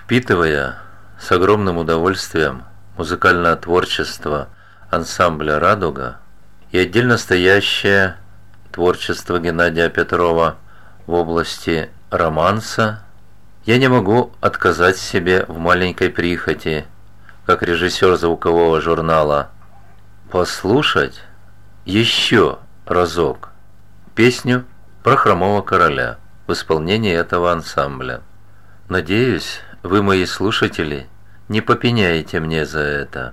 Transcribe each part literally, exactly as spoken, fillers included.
Впитывая с огромным удовольствием музыкальное творчество ансамбля «Радуга» и отдельно стоящее творчество Геннадия Петрова в области романса, я не могу отказать себе в маленькой прихоти, как режиссер звукового журнала, послушать еще разок песню про Хромого Короля в исполнении этого ансамбля. Надеюсь, вы, мои слушатели, не попеняете мне за это.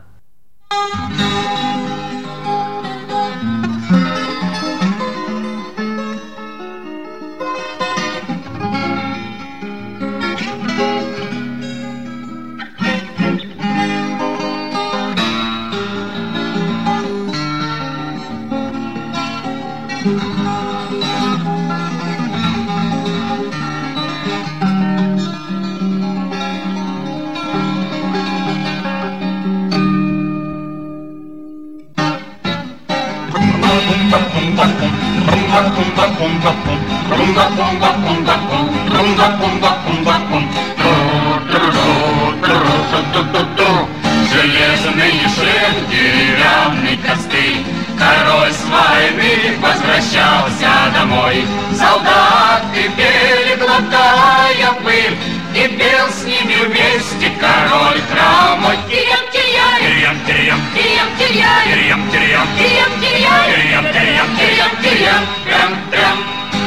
Железный шлем, деревянный костыль, король с войны возвращался домой. Солдаты пели, глотая пыль, и пел с ними вместе король хромой. Тирям-тирям, тирям-тирям, тирям-тирям, тирям-тирям, тирям-тирям, тирям-тирям, тирям-тирям, трям-трям.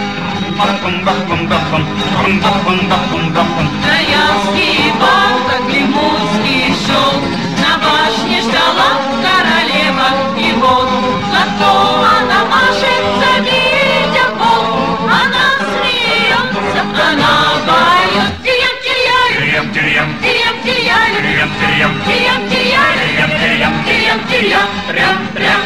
Троянский бал, как лимузский шел, на башне ждала королева его. Зато она машет, завидя пол, она смеется, она поет. Тирям-тирям, Тирям-тирям, тирям-тирям, тирям-тирям, тирям-тирям, тирям-тирям, тирям-тирям, трям-трям.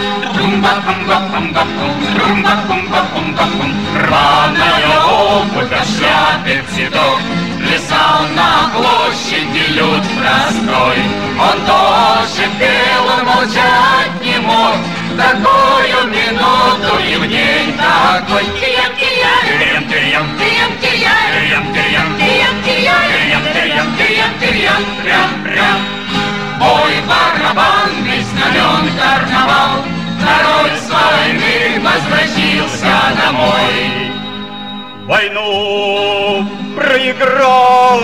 Рваная обувь, шляпы цветов, плясал на площади люд простой. Он тоже пел, он молчать не мог, такую минуту и в день такой. тирям-тирям, Тирям-тирям, тирям-тирям, тирям-тирям, тирям-тирям, тирям-тирям, тирям-тирям, трям-трям. Бой барабанный, знамен карнавал, король с войны возвратился домой. Войну проиграл,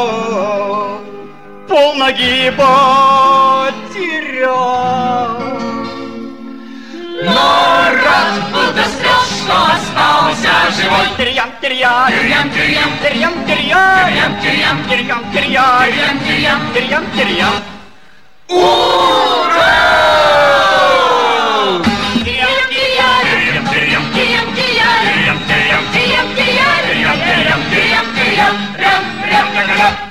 полноги потерял. Но рад был до слез, что остался живой. Тирям-тирям, Тирям-тирям, тирям-тирям, тирям-тирям, тирям-тирям, тирям-тирям, тирям-тирям. ура! тирям-тирям, Тирям-тирям, тирям-тирям, тирям-тирям, тирям-тирям, тирям-тирям, тирям-тирям, трям-трям.